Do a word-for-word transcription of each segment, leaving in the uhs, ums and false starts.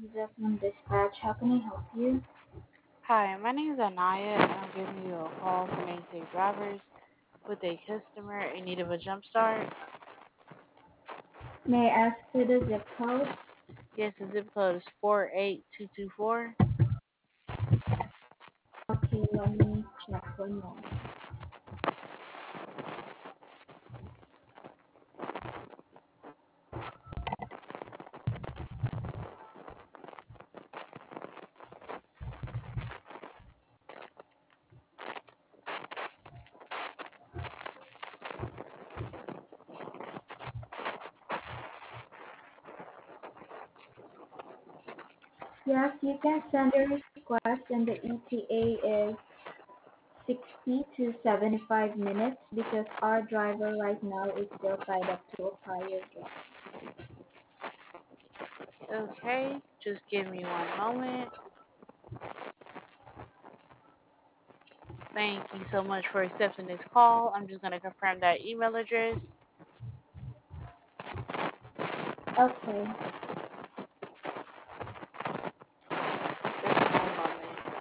Zephyr Dispatch. How can I help you? Hi, my name is Anaya, and I'm giving you a call from Main State Drivers with a customer in need of a jump start. May I ask for the zip code? Yes, the zip code is four eight two two four. Okay, let me check one moment. Yes, you can send a request and the E T A is sixty to seventy-five minutes because our driver right now is still tied up to a prior job. Okay, just give me one moment. Thank you so much for accepting this call. I'm just going to confirm that email address. Okay, Just one moment.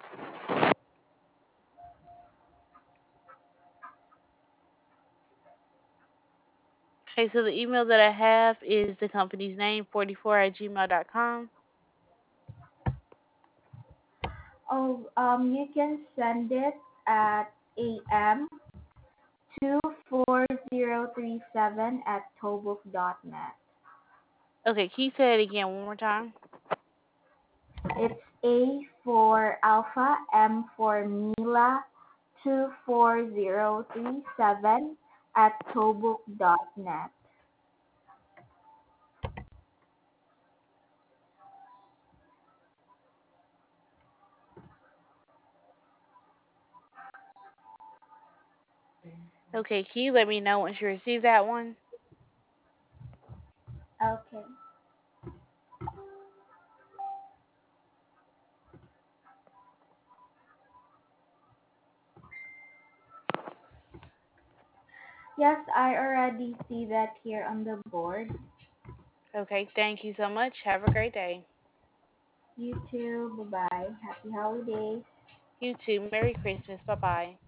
Okay, so the email that I have is the company's name, forty-four at gmail dot com. oh, um, you can send it at am two four zero three seven at tobook dot net. Okay, can you say it again one more time? It's A for Alpha, M for Mila, two four zero three seven at tobook dot net. Okay, can you let me know once you receive that one? Okay. Yes, I already see that here on the board. Okay, thank you so much. Have a great day. You too. Bye bye. Happy holidays. You too. Merry Christmas. Bye bye.